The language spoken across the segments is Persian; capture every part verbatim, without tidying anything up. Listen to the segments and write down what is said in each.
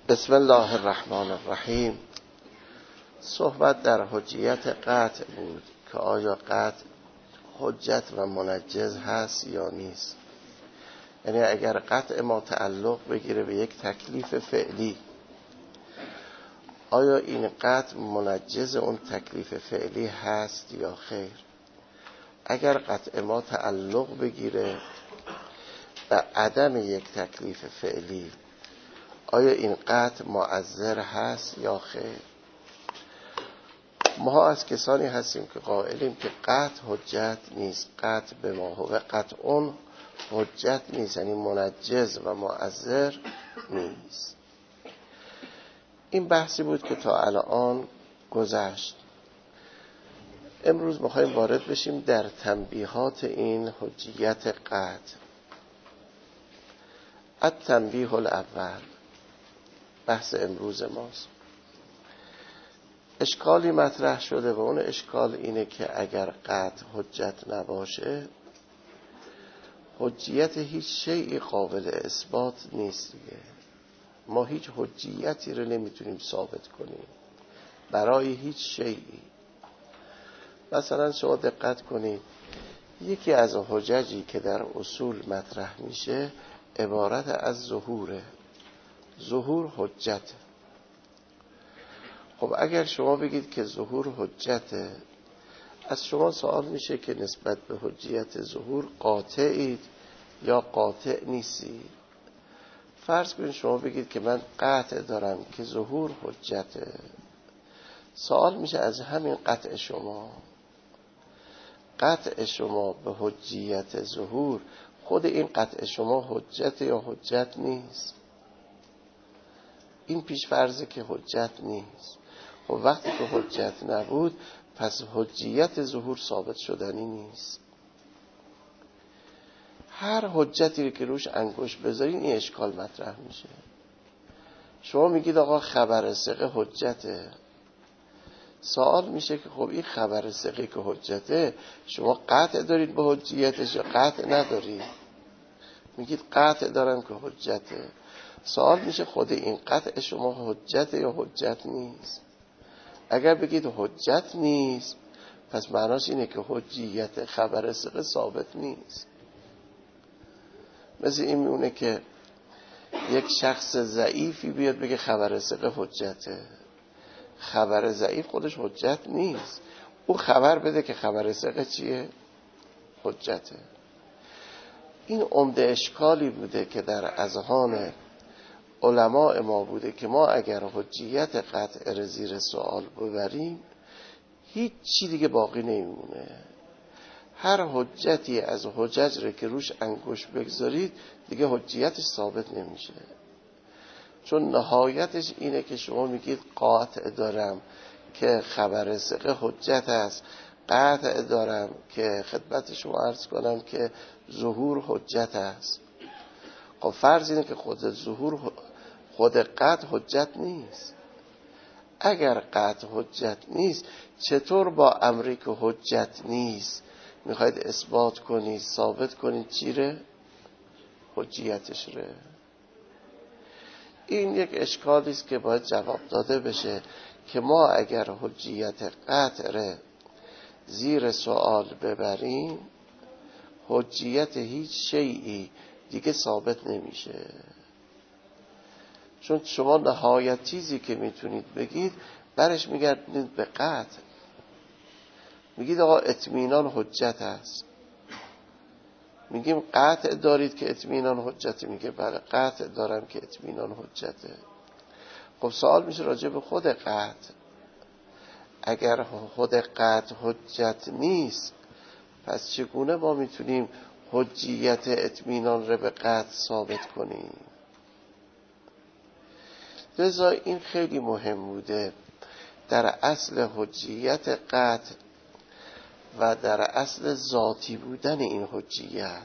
بسم الله الرحمن الرحیم. صحبت در حجیت قطع بود که آیا قطع حجت و منجز هست یا نیست. یعنی اگر قطع ما تعلق بگیره به یک تکلیف فعلی، آیا این قطع منجز اون تکلیف فعلی هست یا خیر. اگر قطع ما تعلق بگیره به عدم یک تکلیف فعلی، آیا این قطع مؤثر هست یا خیر. ما از کسانی هستیم که قائلیم که قطع حجت نیست. قطع به ما هو قطع اون حجت نیست، یعنی منجز و مؤثر نیست. این بحثی بود که تا الان گذشت. امروز میخوایم وارد بشیم در تنبیهات این حجیت قطع. التنبیه الاول بحث امروز ماست. اشکالی مطرح شده و اون اشکال اینه که اگر قطع حجت نباشه، حجیت هیچ شیئی قابل اثبات نیست دیگه. ما هیچ حجیتی رو نمیتونیم ثابت کنیم برای هیچ شیئی. مثلا شما دقت کنید، یکی از حججی که در اصول مطرح میشه عبارت از ظهوره. ظهور حجت. خب اگر شما بگید که ظهور حجته، از شما سوال میشه که نسبت به حجیت ظهور قاطعید یا قاطع نیستید. فرض کنید شما بگید که من قطع دارم که ظهور حجته. سوال میشه از همین قطع شما، قطع شما به حجیت ظهور، خود این قطع شما حجت یا حجت نیست. این پیش فرضه که حجت نیست. خب وقتی که حجت نبود، پس حجیت ظهور ثابت شدنی نیست. هر حجتی که روش انگشت بذارین این اشکال مطرح میشه. شما میگید آقا خبر ثقه حجته. سوال میشه که خب این خبر ثقه که حجته، شما قطع دارید به حجیتش یا قطع ندارید؟ میگید قطع دارم که حجته. سوال میشه خود این قطع شما حجت یا حجت نیست. اگر بگید حجت نیست، پس معناش اینه که حجیت خبر ثقه ثابت نیست. مثل این میونه که یک شخص ضعیفی بیاد بگه خبر ثقه حجته. خبر ضعیف خودش حجت نیست. او خبر بده که خبر ثقه چیه؟ حجته. این عمده اشکالی بوده که در اذهان علماء ما بوده که ما اگر حجیت قطع را زیر سوال ببریم، هیچ چی دیگه باقی نمیمونه. هر حجتی از حجج را که روش انگشت بگذارید دیگه حجیتش ثابت نمیشه. چون نهایتش اینه که شما میگید قاطع دارم که خبر ثقه حجت است، قطع دارم که خدمت شما عرض کنم که ظهور حجت است. خب فرض اینه که خود ظهور خود قطع حجت نیست. اگر قطع حجت نیست، چطور با امری که حجت نیست میخواید اثبات کنید، ثابت کنید چی ره؟ حجیتش ره. این یک اشکالی است که باید جواب داده بشه که ما اگر حجیت قطع ره زیر سوال ببریم، حجیت هیچ شیئی دیگه ثابت نمیشه. چون شما نهایت چیزی که میتونید بگید برش میگردید به قطع. میگید آقا اطمینان حجت است. میگیم قطع دارید که اطمینان حجته. میگه بله قطع دارم که اطمینان حجته. خب سوال میشه راجع به خود قطع. اگر خود قطع حجت نیست، پس چگونه ما میتونیم حجیت اطمینان را به قطع ثابت کنیم؟ لذا این خیلی مهم بوده در اصل حجیت قطع و در اصل ذاتی بودن این حجیت،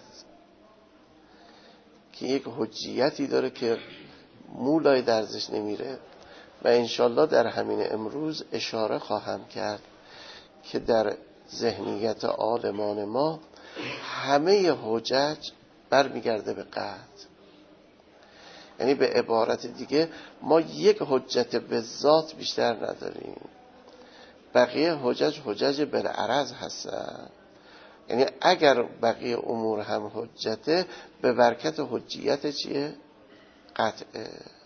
که یک حجیتی داره که مولای درزش نمیره. و انشالله در همین امروز اشاره خواهم کرد که در ذهنیت عالمان ما همه حجج برمیگرده به قطع. یعنی به عبارت دیگه ما یک حجت به ذات بیشتر نداریم، بقیه حجج حجج بالعرض هستن. یعنی اگر بقیه امور هم حجته، به برکت حجیت چیه؟ قطعه.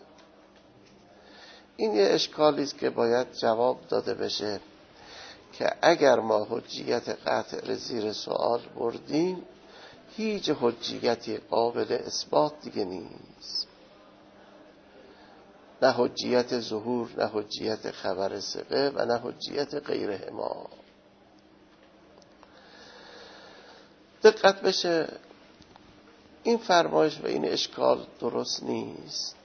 این یه اشکالی است که باید جواب داده بشه که اگر ما حجیت قطع زیر سوال بردیم، هیچ حجیتی قابل اثبات دیگه نیست، نه حجیت ظهور، نه حجیت خبر ثقه و نه حجیت غیرهما. دقت بشه، این فرمایش و این اشکال درست نیست.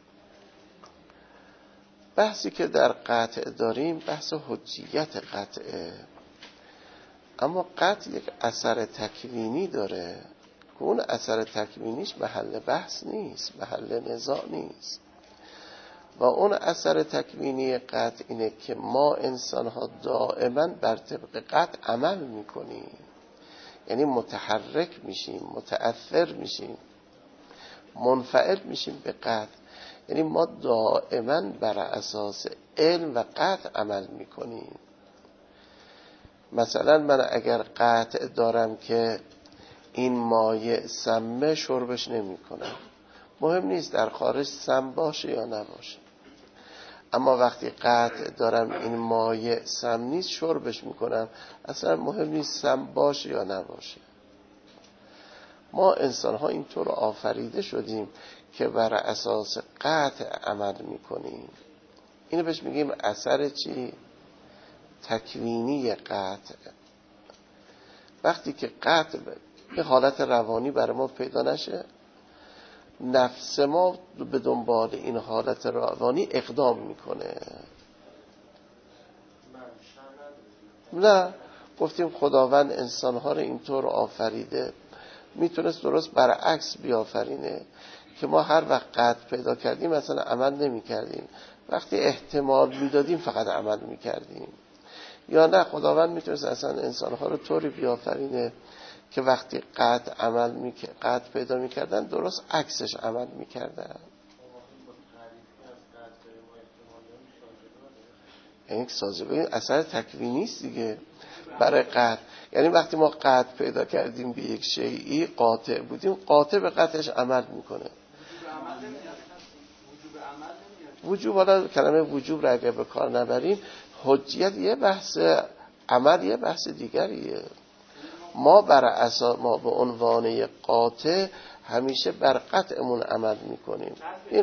بحثی که در قطع داریم بحث حجیت قطعه، اما قطع یک اثر تکوینی داره که اون اثر تکوینیش محل بحث نیست، محل نزاع نیست. و اون اثر تکوینی قطع اینه که ما انسان ها دائما بر طبق قطع عمل میکنیم، یعنی متحرک میشیم، متأثر میشیم، منفعل میشیم به قطع. یعنی ما دائما بر اساس علم و قطع عمل میکنیم. مثلا من اگر قطع دارم که این مایع سمه، شربش نمی کنم، مهم نیست در خارج سم باشه یا نباشه. اما وقتی قطع دارم این مایع سم نیست، شربش میکنم، اصلا مهم نیست سم باشه یا نباشه. ما انسان ها اینطور آفریده شدیم که بر اساس قطع عمل میکنیم. اینو بهش میگیم اثر چی؟ تکوینی قطع. وقتی که قطع یه حالت روانی برای ما پیدا نشه، نفس ما به دنبال این حالت روانی اقدام میکنه. نه، گفتیم خداوند انسانها رو اینطور آفریده، میتونست درست برعکس بیافرینه که ما هر وقت قطع پیدا کردیم مثلا عمل نمی کردیم، وقتی احتمال میدادیم فقط عمل میکردیم. یا نه، خداوند میتونست اصلا انسانها رو طوری بیافرینه که وقتی قطع عمل میکرد، قطع پیدا میکردن، درست عکسش عمل میکردن. این سازگاری اثر تکوینی است دیگه برای قطع. یعنی وقتی ما قطع پیدا کردیم به یک شیئی، قاطع بودیم، قاطع به قطعش عمل میکنه. وجوب، حالا کلمه وجوب را اگر به کار نبریم، حجیت یه بحث، عمل یه بحث دیگریه. ما بر اساس ما به عنوان قاطع همیشه بر قطعمون عمل میکنیم. این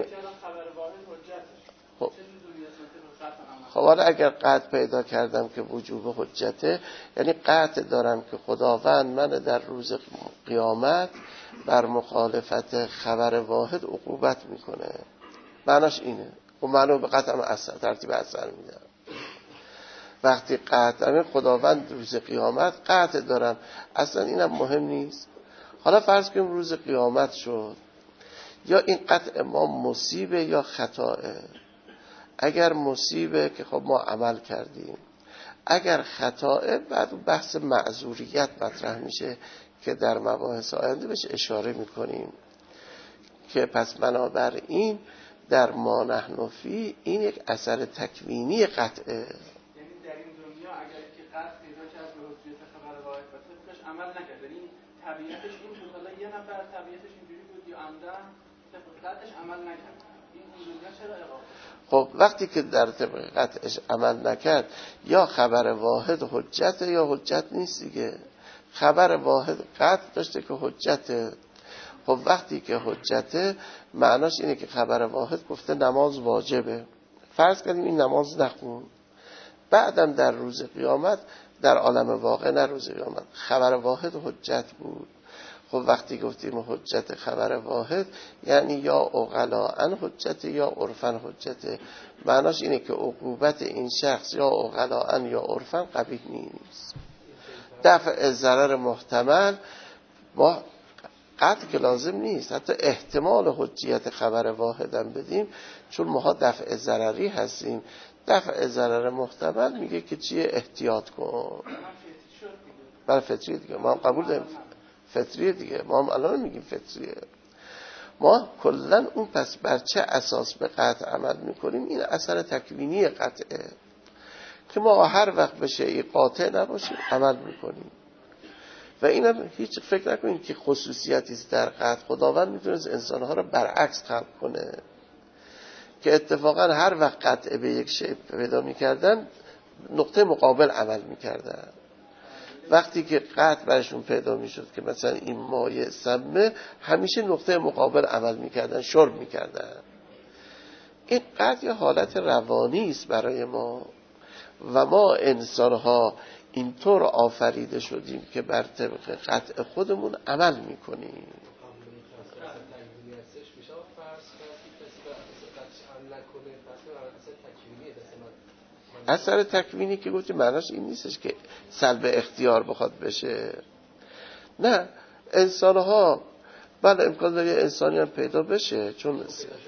خب خب حالا اگر قطع پیدا کردم که وجوب حجته، یعنی قطع دارم که خداوند من در روز قیامت بر مخالفت خبر واحد عقوبت میکنه. معناش اینه. و منو به قطعم اثر ترتیب اثر میده. وقتی قطع خداوند روز قیامت قطع دارم، اصلا اینم مهم نیست. حالا فرض کنیم روز قیامت شد، یا این قطع ما مصیبه یا خطاه. اگر مصیبه که خب ما عمل کردیم، اگر خطاه بعد بحث معذوریت مطرح میشه که در مباحث آینده بهش اشاره میکنیم که پس بنابراین در ما نحن فی این یک اثر تکوینی قطعه. یعنی در این دنیا اگر که قطع پیدا کرد به حجیت خبر واحد و طبقش عمل نکرد، این طبیعتش این بود، حالا یه نفر طبیعتش اینجوری بود یا عمدن طبق قطعش عمل نکرد، این دنیا چرا اقامه؟ خب وقتی که در طبق قطعش عمل نکرد، یا خبر واحد حجت یا حجت نیست دیگه. خبر واحد قطع داشته که حجته. خب وقتی که حجته، معناش اینه که خبر واحد گفته نماز واجبه، فرض کردیم این نماز نخون، بعدم در روز قیامت در عالم واقع، نه روز قیامت، خبر واحد حجت بود. خب وقتی گفتیم حجت خبر واحد، یعنی یا عقلاء حجت یا عرفا حجت. معناش اینه که عقوبت این شخص یا عقلاء یا عرفا قبیح نیست. دفع ضرر محتمل ما قطع که لازم نیست، حتی احتمال حجیت خبر واحدم بدیم، چون ما دفع ضرری هستیم. دفع ضرر محتمل میگه که چیه؟ احتیاط کن. برای فطریه دیگه، ما هم قبول داریم فطریه دیگه، ما هم الان میگیم فطریه. ما کلن اون پس بر چه اساس به قطع عمل میکنیم؟ این اثر تکوینی قطعه که ما هر وقت به شیء قاطع نباشیم عمل میکنیم. و اینم هیچ فکر نکنید که خصوصیتی است در قطع. خداوند میتونست انسانها رو برعکس خلق کنه که اتفاقا هر وقت قطعه به یک شیء پیدا میکردن نقطه مقابل عمل میکردن. وقتی که قطع برشون پیدا میشد که مثلا این مایع سمه، همیشه نقطه مقابل عمل میکردن، شرب میکردن. این قطع یه حالت روانی است برای ما و ما انسان‌ها اینطور آفریده شدیم که بر طبق قطع خودمون عمل میکنیم. اثر تکوینی که گفتیم معناش این نیستش که سلب اختیار بخواد بشه. نه، انسان‌ها بله امکان داره انسانی هم پیدا بشه، چون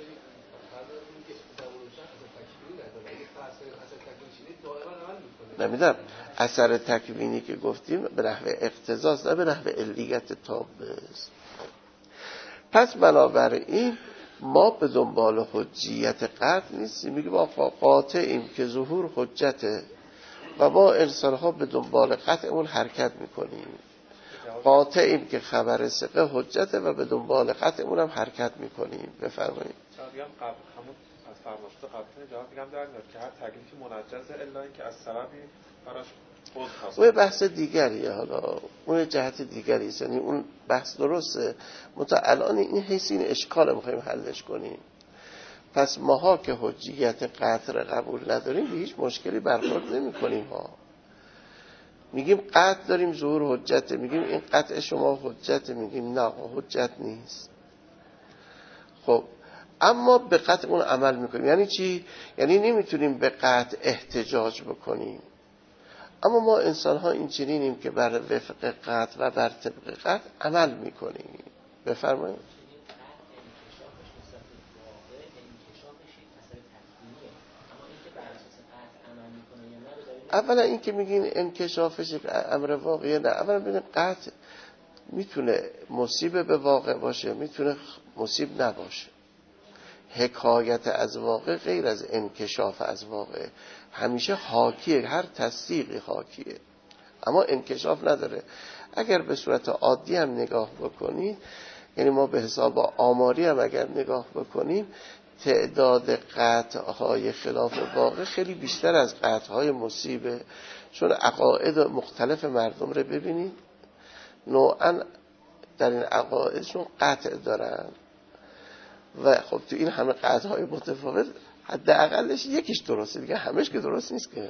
نمیدونم اثر تکوینی که گفتیم به نحو اقتضاست، نه به نحو علیت تامه است. پس بنابراین ما به دنبال حجیت قطع نیستیم، میگیم آقا قاطعیم که ظهور حجته و ما انسان‌ها به دنبال قطعمون حرکت میکنیم. قاطعیم که خبر ثقه حجته و به دنبال قطعمون هم حرکت میکنیم. بفرمایید. میگم قبل همون از فرماشت قبل جواب میگم در میاد که هر تکلیفی منجزه الا اینکه از سببی براش خود خاصه. اون بحث دیگریه، حالا اون جهت دیگری است، یعنی اون بحث درسته، متا الان این حیث این اشکال میخوایم حلش کنیم. پس ماها که حجیت قطع را قبول نداریم به هیچ مشکلی برخورد نمی کنیم ها. میگیم قطع داریم ظهور حجته، میگیم این قطع شما حجته، میگیم نه حجت نیست. خب اما به قطع اون عمل میکنیم. یعنی چی؟ یعنی نمیتونیم به قطع احتجاج بکنیم. اما ما انسان ها این چنینیم که بر وفق قطع و بر طبق قطع عمل میکنیم. بفرمایید. اولا این که میگین انکشافش یک امر واقعیه، نه. اولا ببینید قطع میتونه مصیب به واقع باشه، میتونه مصیب نباشه. حکایت از واقع غیر از انکشاف از واقع، همیشه حاکیه، هر تصدیقی حاکیه اما انکشاف نداره. اگر به صورت عادی هم نگاه بکنید، یعنی ما به حساب آماری هم اگر نگاه بکنیم، تعداد قطعهای خلاف واقع خیلی بیشتر از قطعهای مصیبه. چون عقاید مختلف مردم رو ببینید، نوعا در این عقایدشون قطع دارن و خب تو این همه قطعهای متفاوت حداقلش یکیش درسته، دیگه همش که درست نیست که.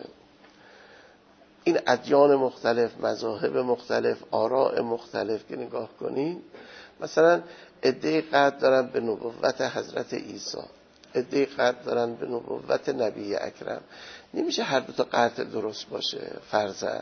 این ادیان مختلف، مذاهب مختلف، آراء مختلف که نگاه کنید، مثلا عده‌ای قطع دارن به نبوت حضرت عیسی، عده‌ای قطع دارن به نبوت نبی اکرم. نمیشه هر دو تا قطع درست باشه فرضاً.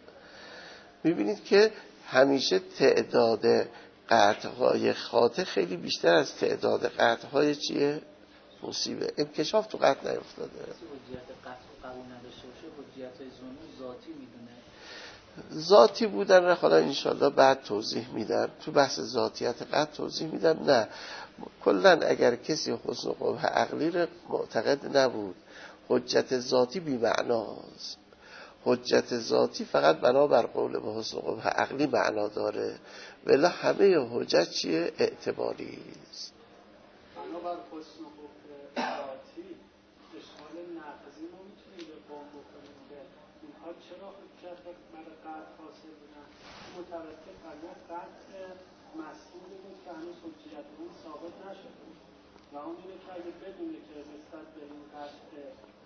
میبینید که همیشه تعداد قطعهای خاطئ خیلی بیشتر از تعداد قطعهای چیه؟ مصیبه. انکشاف تو قطع نیفتاده. حجیت قطع قبول نداشته باشه، حجیت ظنون ذاتی میدونه. ذاتی بودن را خدا انشالله بعد توضیح میدم، تو بحث ذاتیت قطع توضیح میدم. نه کلن اگر کسی حسن قبح عقلی را معتقد نبود، حجت ذاتی بی معناست. حجت ذاتی فقط بنا بر قول به حسن قبح عقلی معنا داره، ولی همه حجت چیه؟ اعتباری است. بنا بر حسن قبح ذاتی اشکال نقضی ما میتونیم به قوم بکنیم که اینها چرا حجت برای قطع حاصل بودن، متوسط فرمه قطع مسئولی بود که هنوز حجیت اون ثابت نشده و اون اینه که اگه بدونه که نسبت به این قطع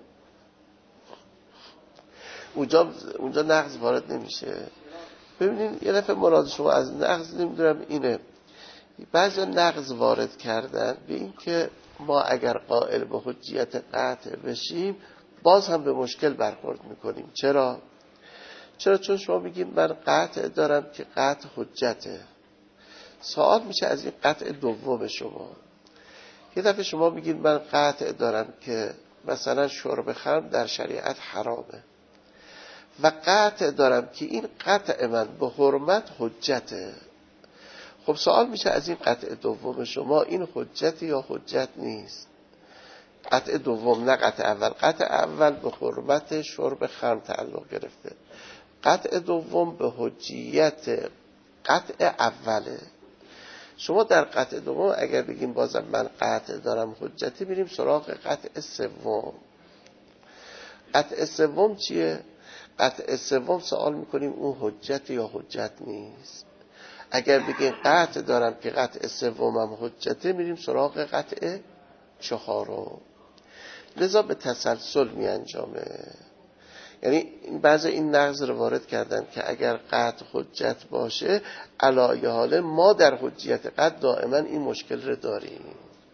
اونجا اونجا نقض وارد نمیشه. ببینید یه دفعه مراد شما از نقض نمیدونم اینه، بعضی نقض وارد کردن به این که ما اگر قائل به حجیت قطع بشیم باز هم به مشکل برخورد میکنیم. چرا؟ چرا؟ چون شما میگید من قطع دارم که قطع حجته. سوال میشه از این قطع دوم شما. یه دفعه شما میگید من قطع دارم که مثلا شرب خمر در شریعت حرامه و قطع دارم که این قطع من به حرمت حجته. خب سوال میشه از این قطع دوم شما این حجت یا حجت نیست؟ قطع دوم نه قطع اول. قطع اول به حرمت شرب خمر تعلق گرفته، قطع دوم به حجیت قطع اوله. شما در قطع دوم اگر بگیم بازم من قطع دارم حجتی، میریم سراغ قطع سوم. قطع سوم چیه؟ قطع سوم سوال میکنیم اون حجت یا حجت نیست. اگر بگیم قطع دارم که قطع سومم حجته، میریم سراغ قطع چهارم. لذا به تسلسل می انجامه. یعنی بعضی این نقض رو وارد کردن که اگر قطع حجت باشه، علایه حاله ما در حجیت قطع دائما این مشکل رو داریم.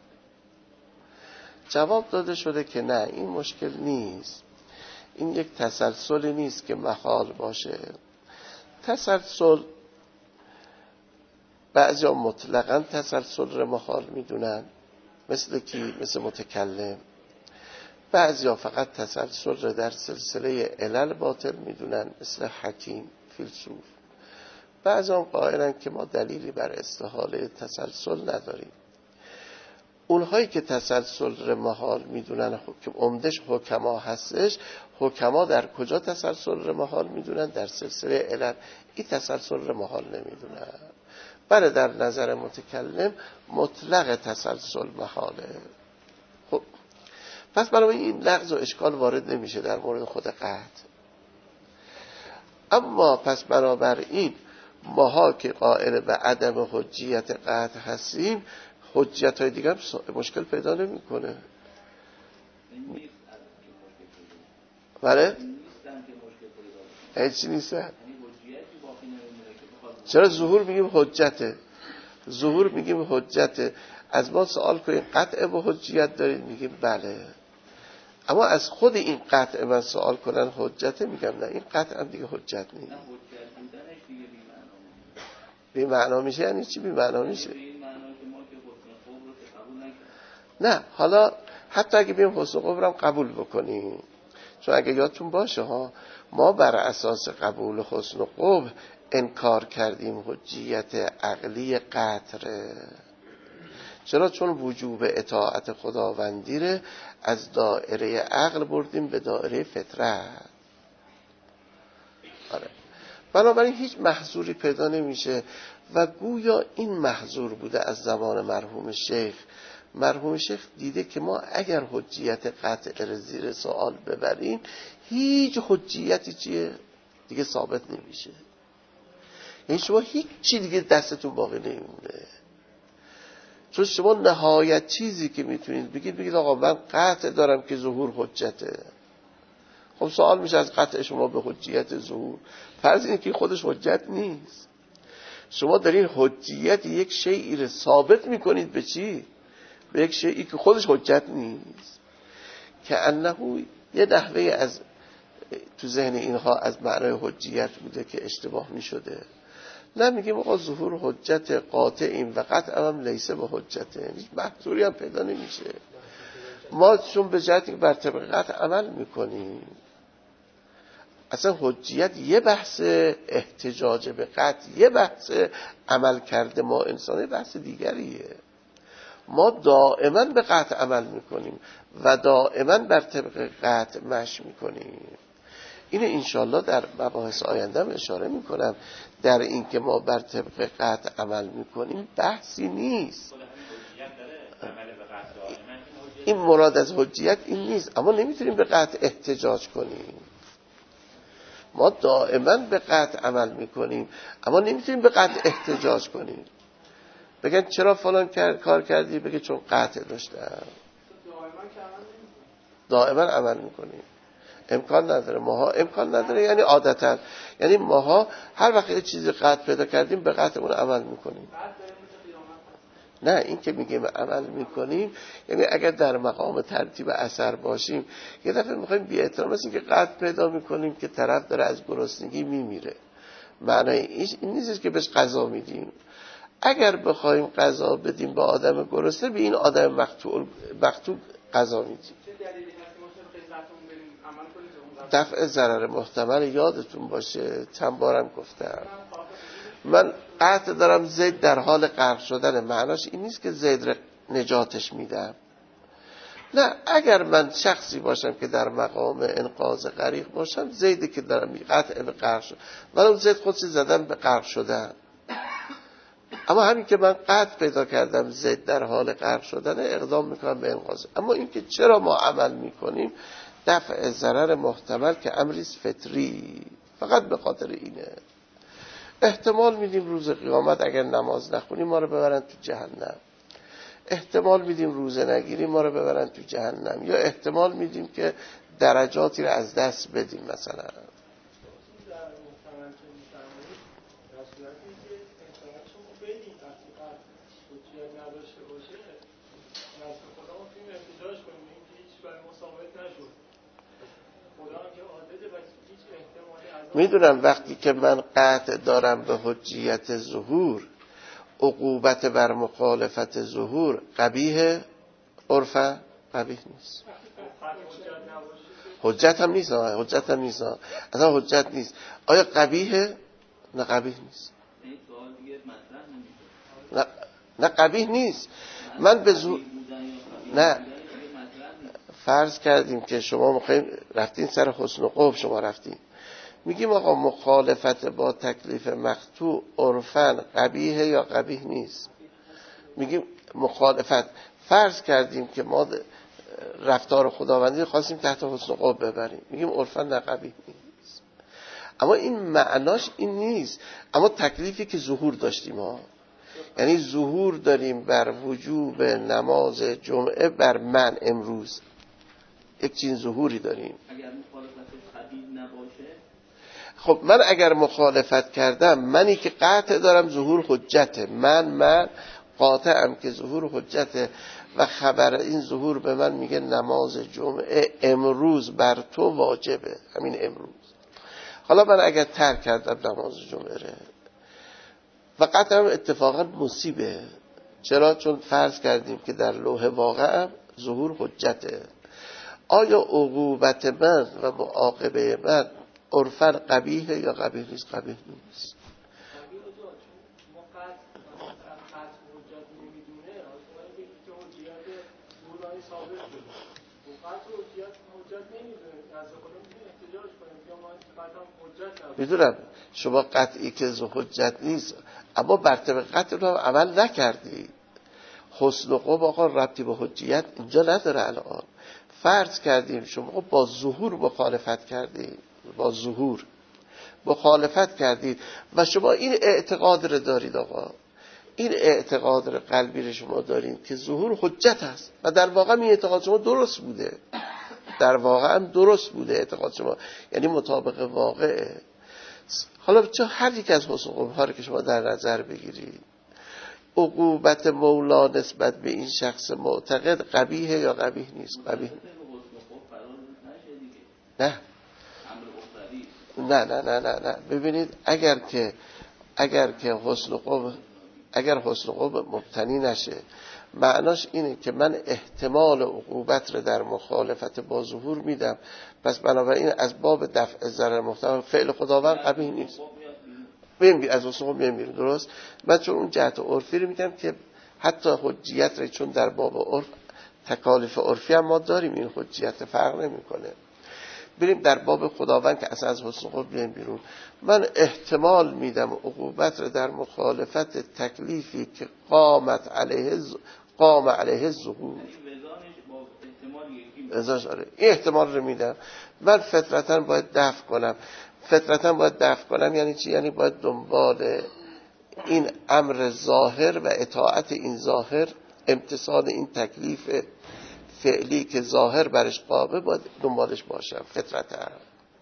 جواب داده شده که نه، این مشکل نیست. این یک تسلسلی نیست که محال باشه. تسلسل بعضی ها مطلقاً تسلسل رو محال میدونن، مثل کی؟ مثل متکلم. بعضی ها فقط تسلسل رو در سلسله علل باطل میدونن، مثل حکیم فیلسوف. بعضی هم قائلن که ما دلیلی بر استحاله تسلسل نداریم. اونهایی که تسلسل رو محال میدونن که عمدش حکما هستش، حکما در کجا تسلسل رو محال میدونن؟ در سلسله علل. این تسلسل رو محال نمیدونن. بله در نظر متکلم مطلق تسلسل محاله. خب پس برای این لغز و اشکال وارد نمیشه در مورد خود قطع. اما پس بنابراین ماها که قائل به عدم حجیت قطع هستیم، حجیت های دیگه مشکل پیدا نمی کنه. بله؟ هیچی نیستن. چرا ظهور میگیم حجته؟ ظهور میگیم حجته. از ما سوال کنیم قطع به حجیت دارید، میگیم بله. اما از خود این قطع من سوال کنن حجته، میگم نه، این قطع هم دیگه حجت نیست. بی معنا میشه. یعنی چی بی معنا میشه؟ نه حالا حتی اگه بیم حسن قبر هم قبول بکنیم، چون اگه یادتون باشه ها، ما بر اساس قبول حسن قبر انکار کردیم حجیت عقلی قطره. چرا؟ چون وجوب اطاعت خداوندی رو از دائره عقل بردیم به دائره فطرت. آره. بنابراین هیچ محظوری پیدا نمیشه و گویا این محظور بوده از زمان مرحوم شیخ. مرحوم شیخ دیده که ما اگر حجیت قطع رو زیر سوال ببریم، هیچ حجیتی چیه دیگه ثابت نمیشه. یعنی شما هیچ چی دیگه دستتون باقی نمیمونه. چون شما نهایت چیزی که میتونید بگید بگید آقا من قطع دارم که ظهور حجته. خب سوال میشه از قطع شما به حجیت ظهور، فرض اینه که خودش حجت نیست. شما در این حجیت یک شیئی رو ثابت میکنید به چی؟ به یک شیئی که خودش حجت نیست. که انه یه نحوه از تو ذهن اینها از معنای حجیت بوده که اشتباه میشده. نه میگیم آقا ظهور حجت قاطعیم و قطع هم لیسه به حجته، هیچ محظوری هم پیدا نمیشه. ما چون به جهتی که بر طبق قطع عمل میکنیم، اصلا حجیت یه بحث، احتجاج به قطع یه بحث، عمل کرده ما انسانی بحث دیگریه. ما دائما به قطع عمل میکنیم و دائما بر طبق قطع مشی میکنیم. اینو انشالله در مباحث آینده هم اشاره میکنم. در این که ما بر طبق قطع عمل میکنیم بحثی نیست. این مراد از حجیت این نیست، اما نمیتونیم به قطع احتجاج کنیم. ما دائما به قطع عمل میکنیم اما نمیتونیم به قطع احتجاج کنیم. بگن چرا فلان کار کردی؟ بگه چون قطع داشتم. دائما عمل میکنیم. امکان نداره. ماها امکان نداره یعنی عادتا، یعنی ماها هر وقت یه چیزی قطع پیدا کردیم به قطعمون عمل میکنیم. نه این که میگیم عمل میکنیم یعنی اگر در مقام ترتیب اثر باشیم، یه دفعه میخوایم بی احترام هستیم که قطع پیدا میکنیم که طرف داره از گرسنگی میمیره. معنی این نیست که بهش غذا میدیم. اگر بخوایم غذا بدیم به آدم گرسنه، به این آدم مقتول مقتول غذا میدیم. دفع ضرر محتمل یادتون باشه چند بارم گفتم. من قطع دارم زید در حال غرق شدن، معناش این نیست که زید را نجاتش میدم. نه، اگر من شخصی باشم که در مقام انقاذ غریق باشم، زیدی که دارم قطع به غرق شد، ولی زید خودش زدم به غرق شدن. اما همین که من قطع پیدا کردم زید در حال غرق شدن، اقدام میکنم به انقاذ. اما این که چرا ما عمل میکنیم، دفع ضرر محتمل که امریست فطری، فقط به خاطر اینه. احتمال میدیم روز قیامت اگر نماز نخونیم ما رو ببرن تو جهنم، احتمال میدیم روزه نگیریم ما رو ببرن تو جهنم، یا احتمال میدیم که درجاتی رو از دست بدیم. مثلا میدونم وقتی که من قطع دارم به حجیت ظهور، عقوبت بر مخالفت ظهور قبیح عرفا قبیح نیست. حجت هم نیست، حجت هم نیست، اصلا حجت نیست. آیا قبیحه؟ نه قبیح نیست. نه نه قبیح نیست. من به ظهور نه فرض کردیم که شما میخواین رفتین سر حسن و قبح، شما رفتین میگیم آقا مخالفت با تکلیف مقطوع عرفاً قبیحه یا قبیح نیست. میگیم مخالفت، فرض کردیم که ما رفتار خداوندی خواستیم تحت حسن و قبح ببریم، میگیم عرفاً نه قبیح نیست. اما این معناش این نیست. اما تکلیفی که ظهور داشتیم ها، یعنی ظهور داریم بر وجوب نماز جمعه بر من امروز، یک چین ظهوری داریم. اگر مخالفتش قبیح نباشه، خب من اگر مخالفت کردم، منی که قطع دارم ظهور حجته، من من قاطعم که ظهور حجته و خبر این ظهور به من میگه نماز جمعه امروز بر تو واجبه، همین امروز. حالا من اگر ترک کردم نماز جمعه ره و قطعم اتفاقا مصیبه، چرا؟ چون فرض کردیم که در لوح واقع ظهور حجته. آیا عقوبت من و معاقبه من عرفاً قبیحه یا قبیح نیست؟ قبیح نیست. میدونم شما قطعی که حجت نیست، اما بر طبق قطع رو عمل نکردی. حسن و قبح آقا ربطی به حجیت اینجا نداره. الان فرض کردیم شما با ظهور مخالفت کردید، با ظهور مخالفت کردید و شما این اعتقاد رو دارید، آقا این اعتقاد رو قلبی رو شما دارید که ظهور حجت است و در واقع این اعتقاد شما درست بوده، در واقع هم درست بوده اعتقاد شما، یعنی مطابق واقعه. حالا چه هر یک از حسن و قبح رو که شما در نظر بگیرید، عقوبت مولا نسبت به این شخص معتقد قبیحه یا قبیح نیست؟ قبیح نه نه نه نه نه نه ببینید، اگر که اگر که حسن و قبح اگر حسن و قبح مبتنی نشه، معناش اینه که من احتمال عقوبت رو در مخالفت با ظهور میدم، پس بنابراین از باب دفع ضرر محتمل فعل خداوند قبیح نیست. ببین از حسن و قبح میمیرم، درست؟ من چون اون جهت عرفی رو میگم که حتی حجیت رو، چون در باب عرف تکالیف عرفی هم ما داریم، این حجیت فرق نمیکنه. بریم در باب خداوند که اصلا از حسن و قبح بیایم بیرون، من احتمال میدم عقوبت رو در مخالفت تکلیفی که قامت علیه ز... قام علیه الظهور، ازاش آره این احتمال رو میدم. من فطرتاً باید دفع کنم. فطرتاً باید دفع کنم یعنی چی؟ یعنی باید دنبال این امر ظاهر و اطاعت این ظاهر، امتثال این تکلیف فعلی که ظاهر برش قابه، باید دنبالش باشم فطرتاً.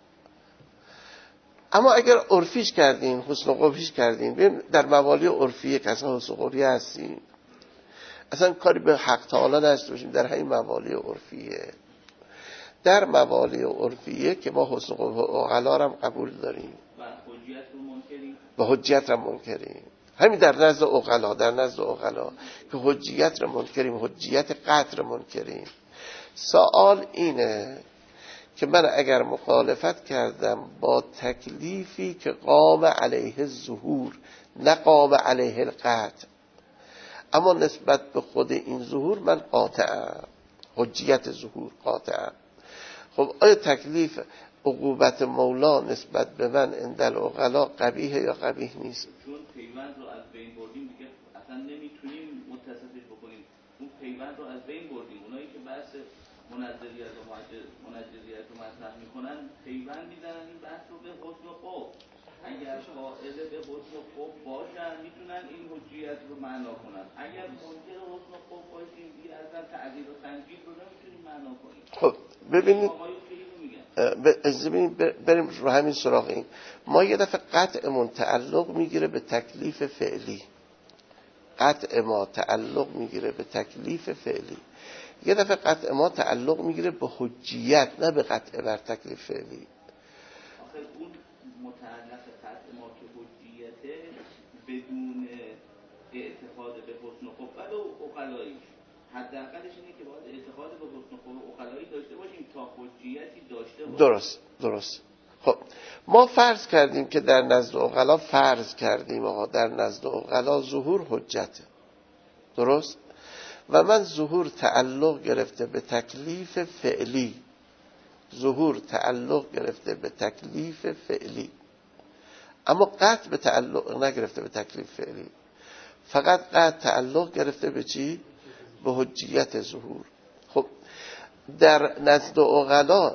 اما اگر عرفیش کردین، حسن و قبحیش کردین، ببین در موالی عرفیه که اصلا حسن و قبحی هستیم، اصلا کاری به حق تعالی نداشته باشیم، در همین موالی عرفیه، در موالی عرفیه که ما حسن و قبح عقلا هم قبول داریم و حجیت رو منکریم و حجیت رو منکریم. همین در نزد عقلا، در نزد عقلا که حجیت رو منکریم، حجیت قطع رو منکریم. سوال اینه که من اگر مخالفت کردم با تکلیفی که قام علیه الظهور، نقام علیه القطع. اما نسبت به خود این ظهور من قاطعم، حجیت ظهور قاطعم. خب آیا تکلیف عقوبت مولا نسبت به من عند العقلا قبیحه یا قبیح نیست؟ چون پیوند رو از بین بردیم دیگه اصلا نمیتونیم متصفش بکنیم. اون پیوند رو از بین بردیم. اونایی که بحث منزلیت و منجزیت رو مطرح میکنن پیوند میزنن این بحث رو به حسن و خوب. اگر قائل به حسن و خوب باشن میتونن این حجیت رو معنا کنن. اگر منکر حسن و خوب باشیم دیگه اصلا تعدیل و تنجیل رو نمیتونیم معنا کنیم. خب ببینید بریم رو همین سراغ این. ما یه دفعه قطع من تعلق میگیره به تکلیف فعلی، قطع ما تعلق میگیره به تکلیف فعلی. یه دفعه قطع ما تعلق میگیره به حجیت، نه به قطع بر تکلیف فعلی. آخه اون متعلق قطع ما که حجیته بدون اعتقاد به حسن و خوب و عقلاییش، حداقلش اینه که باید اعتقاد به حسن و خوب و عقلایی داشته باشیم تا حجیتی داشته باشیم. درست درست. خب ما فرض کردیم که در نزد عقلا فرض کردیم آقا در نزد عقلا ظهور حجته، درست؟ و من ظهور تعلق گرفته به تکلیف فعلی، ظهور تعلق گرفته به تکلیف فعلی، اما قطع به تعلق نگرفته به تکلیف فعلی، فقط قطع تعلق گرفته به چی؟ به حجیت ظهور. خب در نزد عقلا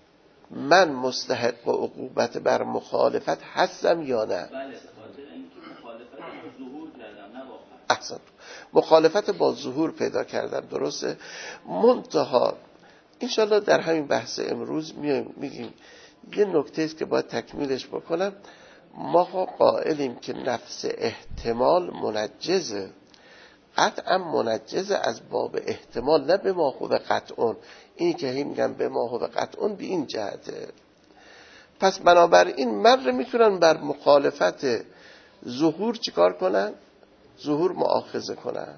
من مستحق عقوبت بر مخالفت هستم یا نه؟ بله، خاطر اینکه مخالفت با ظهور کردم، نه با قطع. احسن، مخالفت با ظهور پیدا کردم، درسته؟ منتها انشالله در همین بحث امروز میایم میگیم یه نکته است که باید تکمیلش بکنم. ما قائلیم که نفس احتمال منجزه، قطعا منجزه از باب احتمال، نه به ما خوب قطعون. اینی که هی میگم به ما خوب قطعون به این جهته. پس بنابراین من رو میتونن بر مخالفت ظهور چیکار کنن؟ ظهور مؤاخذه کنن.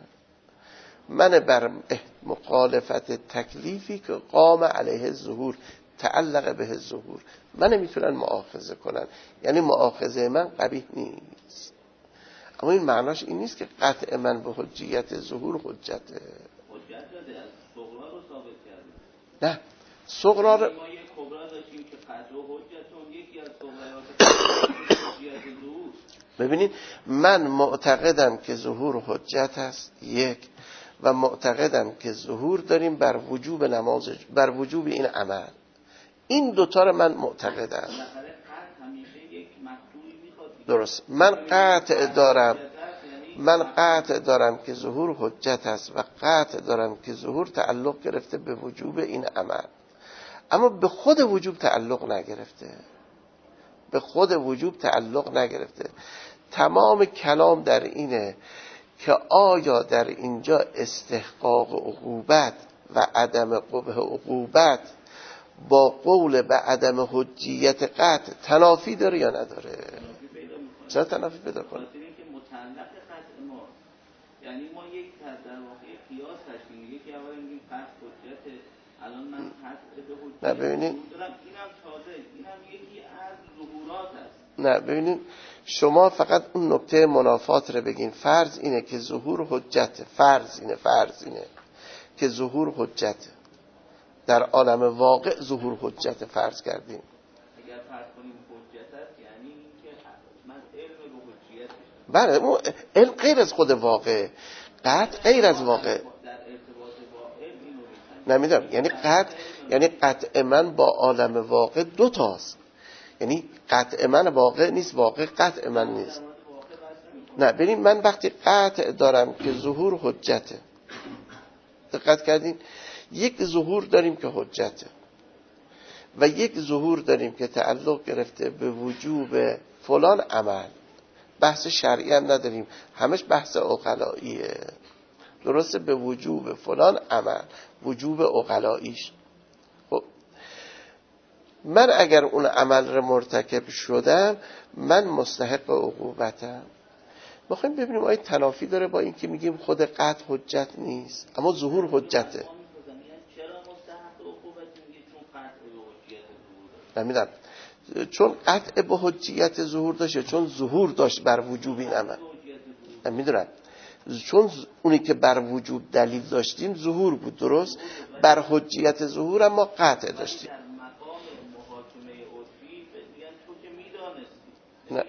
من بر مخالفت تکلیفی که قام علیه ظهور، تعلق به ظهور، من میتونن مؤاخذه کنن. یعنی مؤاخذه من قبیح نیست، اما این معناش این نیست که قطع من به حجیت ظهور حجته. حجت داده از صغرا رو ثابت کردیم. نه، صغرا رو ما یک کبرا داشتیم که قطع و حجتون، یکی از صغرایات حجیت ظهور. ببینید من معتقدم که ظهور حجت است یک، و معتقدم که ظهور داریم بر وجوب نماز، بر وجوب این عمل. این دوتا رو من معتقدم. درست. من قطع دارم من قطع دارم که ظهور حجت است و قطع دارم که ظهور تعلق گرفته به وجوب این عمل، اما به خود وجوب تعلق نگرفته، به خود وجوب تعلق نگرفته. تمام کلام در اینه که آیا در اینجا استحقاق عقوبت و عدم قبح عقوبت با قول به عدم حجیت قطع تنافی داره یا نداره؟ چرا تنافی پیدا کنه؟ متعلق قطع ما، یعنی ما یک در واقع قیاس داشتیم، یکی اولا میگیم قطع حجت، الان من قطع به حجت نه ببینید، اینم تازه، اینم یکی از ظهورات است. نه ببینید، شما فقط اون نکته منافات رو بگین. فرض اینه که ظهور حجت، فرض اینه فرض اینه که ظهور حجت در عالم واقع ظهور حجت فرض کردیم. اگر فرض کنیم حجت است یعنی اینکه من علم به حجیت، بله، اون علم غیر از خود واقع، قطع غیر از واقع. در ارتباط با علم اینو نمیدونم، یعنی قطع، یعنی قطع من با عالم واقع دو تاست. یعنی قطع من واقع نیست، واقع قطع من نیست. نه ببین، من وقتی قطع دارم که ظهور حجته، دقت کردین؟ یک ظهور داریم که حجته و یک ظهور داریم که تعلق گرفته به وجوب فلان عمل. بحث شرعی هم نداریم، همش بحث عقلاییه. درسته؟ به وجوب فلان عمل، وجوب عقلاییش. خب من اگر اون عمل رو مرتکب شدم، من مستحق عقوبتم. میخوایم ببینیم آیا تنافی داره با این که میگیم خود قطع حجت نیست اما ظهور حجته. چرا مستحق عقوبت میگه؟ چون قطع به حجیت ظهور. نمیدونم، چون قطع به حجیت ظهور داشته، چون ظهور داشت بر وجوب این عمل. من میدونم چون اونی که بر وجوب دلیل داشتیم ظهور بود، درست، بر حجیت ظهور اما قطع داشتیم. نه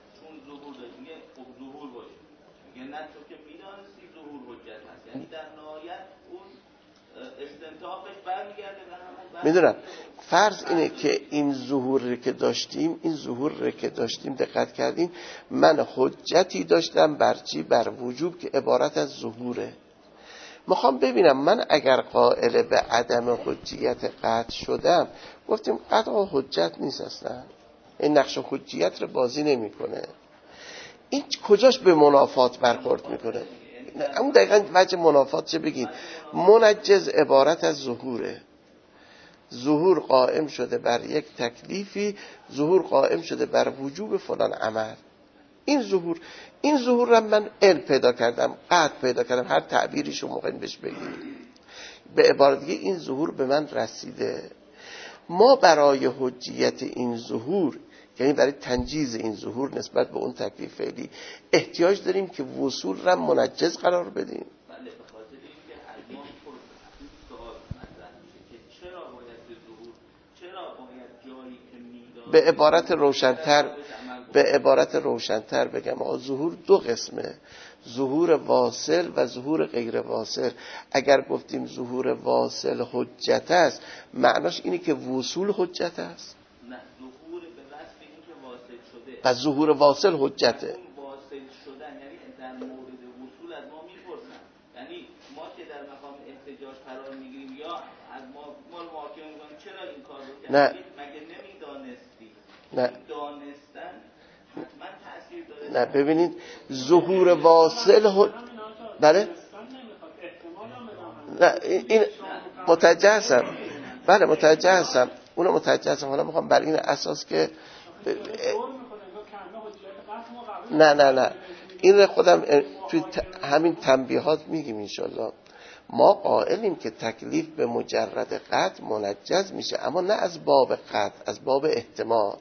نه تو که میدانستی ظهور حجت هست، یعنی در نهایت اون استنتاقش برمیگرده به همون. میدونم فرض اینه که این ظهور که داشتیم، این ظهور که داشتیم دقت کردیم، من حجتی داشتم بر چی؟ بر وجوب که عبارت از ظهوره. میخوام ببینم من اگر قائل به عدم حجیت قطع شدم، گفتیم قطع حجت نیست اصلا، این نقش حجیت رو بازی نمیکنه. این کجاش به منافات برخورد میکنه؟ اون دقیقا وجه منافات چه بگیم؟ منجز عبارت از ظهوره. ظهور قائم شده بر یک تکلیفی، ظهور قائم شده بر وجوب فلان عمل. این ظهور این ظهور را من علم پیدا کردم، قطع پیدا کردم، هر تعبیریشو موقعین بهش بگیم. به عبارت دیگه این ظهور به من رسیده. ما برای حجیت این ظهور، یعنی برای تنجیز این ظهور نسبت به اون تکلیف فعلی، احتیاج داریم که وصول را منجز قرار بدیم. بله، به خاطر اینکه الان سوال مطرح میشه که چرا باید به ظهور، چرا باید جایی که میداد به عبارت روشن‌تر به عبارت روشن‌تر بگم آقا ظهور دو قسمه، ظهور واصل و ظهور غیر واصل. اگر گفتیم ظهور واصل حجت است، معناش اینه که وصول حجت است. نه، ظهور به وصف اینکه واصل شده. پس ظهور واصل حجته. اون واصل شدن یعنی در مورد وصول از ما میپرسن، یعنی ما که در مقام احتجاج قرار میگیریم یا از ما ما محاکمه میکنیم چرا این کار رو کردید؟ نه. مگه نمیدانستی؟ نه. دانستن حتما تأثیر داره. نه ببینید ظهور واصل ح... بله نه این متوجه هستم، بله متوجه هستم، اونو متوجه هستم. حالا میخوام بر این اساس که ب... نه نه نه این رو خودم توی ت... همین تنبیهات میگیم انشالله. ما قائلیم که تکلیف به مجرد قطع منجز میشه، اما نه از باب قطع، از باب احتمال.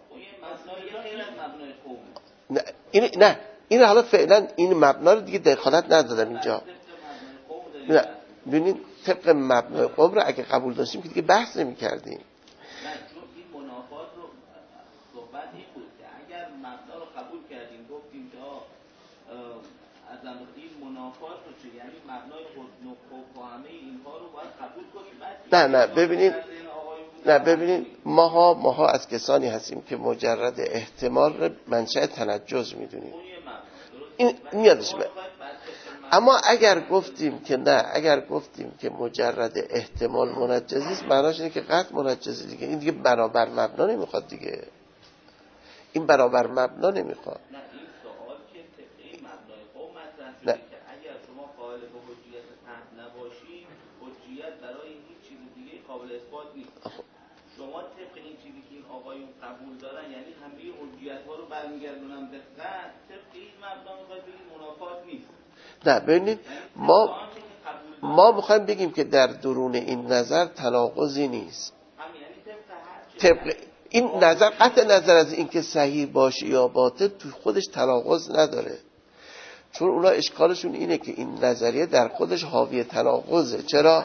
نه این نه این حالا فعلا این مبنا رو دیگه دخالت ندادم اینجا. نه ببینید طبق مبنای قوم رو اگه قبول داشتیم که دیگه بحث نمی کردیم. نه چون این منافات رو صحبت این بود که اگر مبنا رو قبول کردیم گفتیم که از این منافات رو چه، یعنی مبنای حسن و خوف و همه اینها رو باید قبول کنیم. نه نه ببینید نه ببینید ماها ماها از کسانی هستیم که مجرد احتمال رو منشأ تنجز میدونیم. این میادش به. اما اگر گفتیم که نه، اگر گفتیم که مجرد احتمال منجز است، معناش اینه که قطع منجز دیگه. این دیگه برابر مبنا نمیخواد دیگه. این برابر مبنا نمیخواد. نه این سوال که طبقه مبنای قوم مطرح شده که اگر شما قائل به حجیت قطع نباشید، حجیت برای هیچ چیز دیگه قابل اثبات نیست. شما طبق این چیزی که این آقایون قبول دارن، یعنی همه حجیت ها رو برمیگردونن به قطع، طبق این مبنا میخواد بگید منافات نیست. نه ببینید ما ما میخوایم بگیم که در درون این نظر تناقضی نیست. طبق این نظر قطع نظر از اینکه صحیح باشه یا باطل تو خودش تناقض نداره، چون اونا اشکالشون اینه که این نظریه در خودش حاوی تناقضه. چرا؟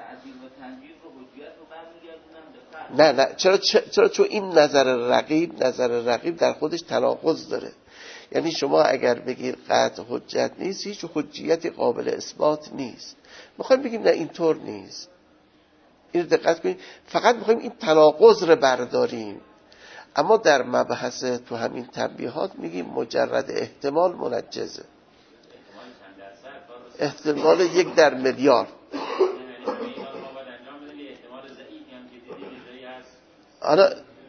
نه نه چرا چرا چون این نظر رقیب نظر رقیب در خودش تناقض داره. یعنی شما اگر بگید قطع حجت نیست، هیچ حجیتی قابل اثبات نیست. میخوایم بگیم نه اینطور نیست. این دقت کنید، فقط میخوایم این تناقض رو برداریم. اما در مبحث تو همین تنبیهات میگیم مجرد احتمال منجزه. احتمال یک در میلیارد. آنا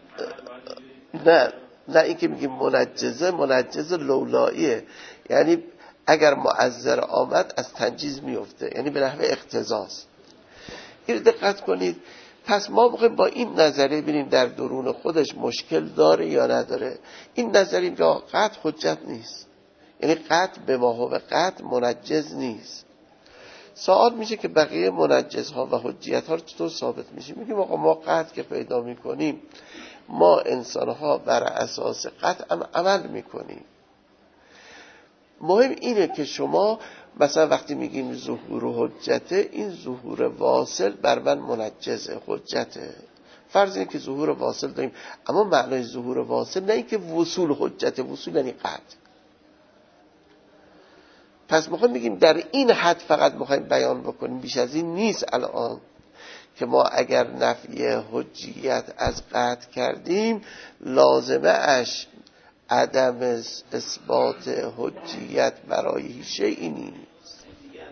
نه نه این که میگیم منجزه منجزه لولاییه، یعنی اگر معذر آمد از تنجیز میفته، یعنی به نحو اقتضاست. این دقت کنید. پس ما میخوایم با این نظریه ببینیم در درون خودش مشکل داره یا نداره. این نظریه اینجا قطع حجت نیست، یعنی قطع به ما هو قطع منجز نیست. سوال میشه که بقیه منجزها و حجیت ها رو چطور ثابت میشه؟ میگیم آقا ما قطع که پیدا میکنیم ما انسان‌ها بر اساس قطع عمل میکنیم. مهم اینه که شما مثلا وقتی میگیم ظهور و حجته، این ظهور واصل بر من منجزه، حجته. فرض اینه که ظهور واصل داریم، اما معنای ظهور واصل نه اینکه وصول حجته، وصول یعنی قطع. پس میخوایم بگیم در این حد فقط میخوایم بیان بکنیم، بیش از این نیست الان، که ما اگر نفی حجیت از قطع کردیم لازمه اش عدم اثبات حجیت برای هیچ شیئی نیست.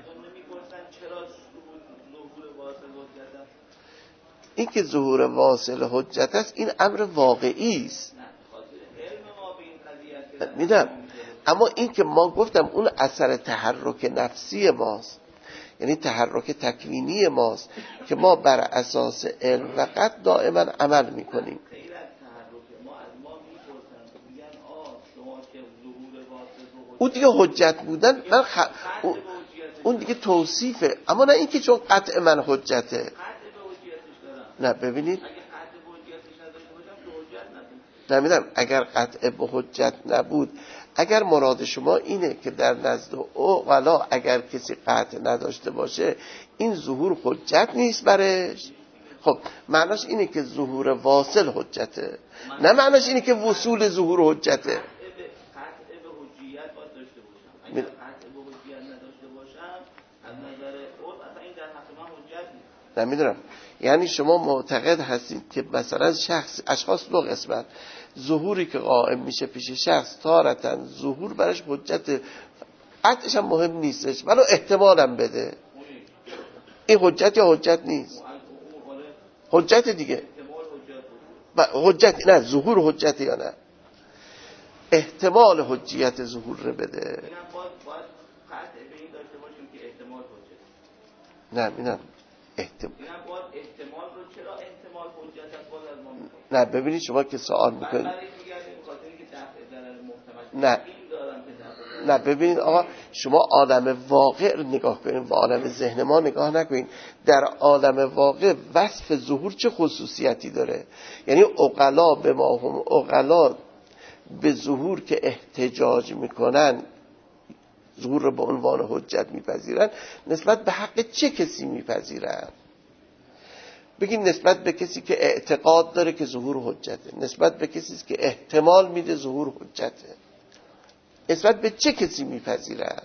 این که ظهور واصل حجت است این امر واقعی است، میدونم، اما این که ما گفتم اون اثر تحرک نفسی ماست، یعنی تحرک تکوینی ماست که ما بر اساس علم و قطع دائما عمل میکنیم. اون دیگه حجت بودن من خ... اون دیگه توصیفه، اما نه اینکه چون قطع من حجته. نه ببینید، نمیدونم اگر قطع به حجت نبود، اگر مراد شما اینه که در نزد عقلا اگر کسی قطع نداشته باشه این ظهور حجت نیست برش، خب معناش اینه که ظهور واصل حجته، نه معناش اینه که وصول ظهور حجته. قطع به حجیت باید داشته باشم، اگر قطع به حجیت نداشته باشم از نظر عرف اصلا این در حق من حجت نیست. نمیدونم، یعنی شما معتقد هستید که مثلا شخص، اشخاص دو قسمت، ظهوری که قائم میشه پیش شخص تارتن ظهور برش حجت، قطعش هم مهم نیستش ولی احتمالم بده، این حجت یا حجت نیست؟ حجت دیگه، حجت نه، ظهور حجت یا نه، احتمال حجیت ظهور رو بده. نه میدونم احتمال نه ببینید شما که سوال میکنید، نه نه ببینید آقا شما عالم واقع نگاه کنید و عالم ذهن ما نگاه نکنید. در عالم واقع وصف ظهور چه خصوصیتی داره؟ یعنی عقلا به ما هم عقلا به ظهور که احتجاج میکنن، ظهور رو به عنوان حجت میپذیرن، نسبت به حق چه کسی میپذیرن؟ بگین نسبت به کسی که اعتقاد داره که ظهور حجته، نسبت به کسی که احتمال میده ظهور حجته، نسبت به چه کسی میپذیرن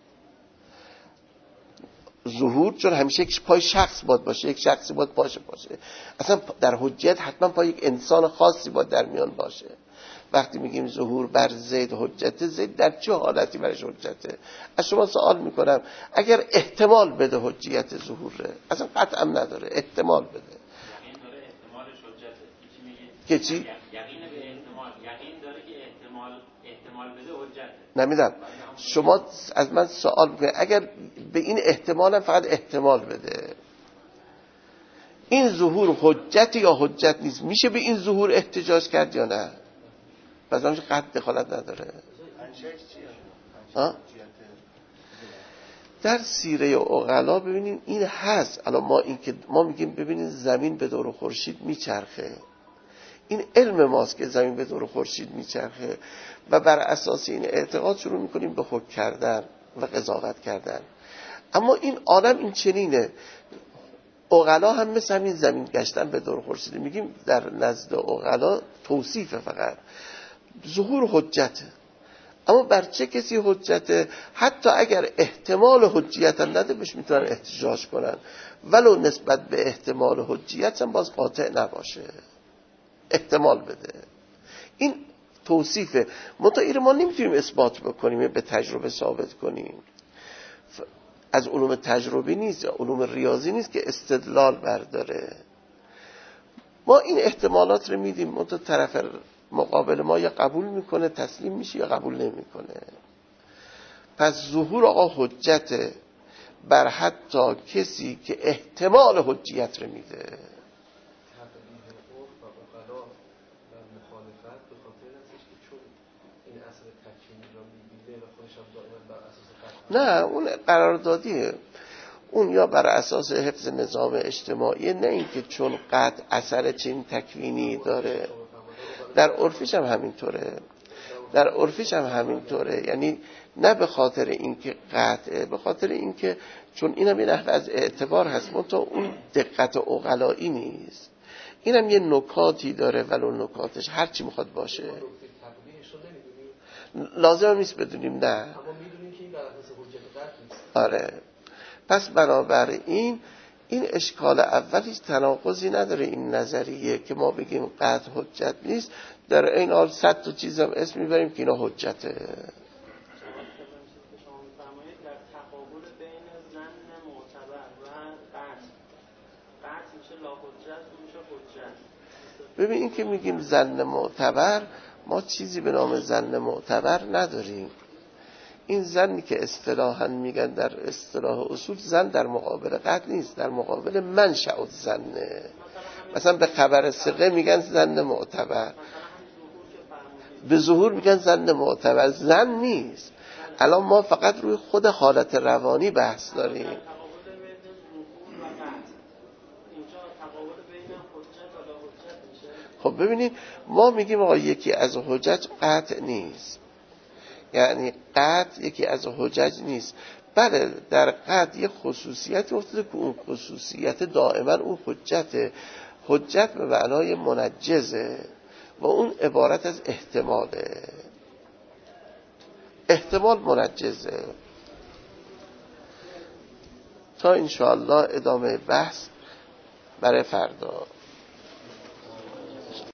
ظهور؟ چون همیشه یک پای شخص باید باشه، یک شخصی باید باشه باشه اصلا در حجیت حتما پای یک انسان خاصی باید در میان باشه. وقتی میگیم ظهور بر زید حجته، زید در چه حالتی برش حجته؟ از شما سوال میکنم اگر احتمال بده حجیت ظهوره، اصلا قطعا نداره، احتمال بده، یقین داره احتمالش حجته، چی میگی؟ که چی؟ یقین به احتمال، یقین داره که احتمال احتمال بده حجته. نمیدم، شما از من سوال میکنید اگر به این احتمالم فقط احتمال بده، این ظهور حجت یا حجت نیست؟ میشه به این ظهور احتجاج کرد یا نه؟ پس همش قطع دخالت نداره. در سیره عقلا ببینید این هست. الان ما این که ما میگیم ببینید زمین به دور خورشید میچرخه، این علم ماست که زمین به دور خورشید میچرخه و بر اساس این اعتقاد شروع میکنیم به حکم کردن و قضاوت کردن. اما این عالم این چنینه، عقلا هم مثل همین زمین گشتن به دور خورشید. میگیم در نزد عقلا توصیف فقط ظهور حجته، اما بر چه کسی حجته؟ حتی اگر احتمال حجیت هم نده بهش میتونن احتجاج کنن، ولو نسبت به احتمال حجیت هم باز قاطع نباشه، احتمال بده. این توصیفه، منتها ما نمیتونیم اثبات بکنیم، به تجربه ثابت کنیم. از علوم تجربی نیست، علوم ریاضی نیست که استدلال برداره. ما این احتمالات رو میدیم، منتها طرف مقابل ما یا قبول میکنه تسلیم میشه یا قبول نمیکنه. پس ظهور آقا حجته بر حتی کسی که احتمال حجیت رو میده. نه اون قراردادیه، اون یا بر اساس حفظ نظام اجتماعی، نه اینکه چون قطع اثر چین تکوینی داره. در عرفیش هم همینطوره، در عرفیش هم همینطوره. یعنی نه به خاطر اینکه قطعه، به خاطر اینکه چون اینم یه نحوه از اعتبار هست، منتها اون دقت عقلایی نیست. اینم یه نکاتی داره، ولو نکاتش هر چی میخواد باشه لازم نیست بدونیم. نه اما میدونیم که این بر اساس حجت قطع نیست. آره. پس بنابراین این اشکال اول هیچ تناقضی نداره. این نظریه که ما بگیم قطع حجت نیست، در این حال صد تا چیزم اسم میبریم که اینا حجته. ببین این که میگیم ظن معتبر، ما چیزی به نام ظن معتبر نداریم. این ظنی که اصطلاحاً میگن در اصطلاح اصول، ظن در مقابل قطع نیست، در مقابل منشأ الظنه. مثلا به خبر ثقه میگن ظن معتبر، به ظهور میگن ظن معتبر. ظن نیست. الان ما فقط روی خود حالت روانی بحث داریم. خب ببینید ما میگیم آقا یکی از حجج قطع نیست، یعنی قطع یکی از حجج نیست. بله در قطع یک خصوصیت افتاده که اون خصوصیت دائما اون حجته. حجت به معنای منجزه و اون عبارت از احتماله. احتمال منجزه. تا انشاءالله ادامه بحث برای فردا.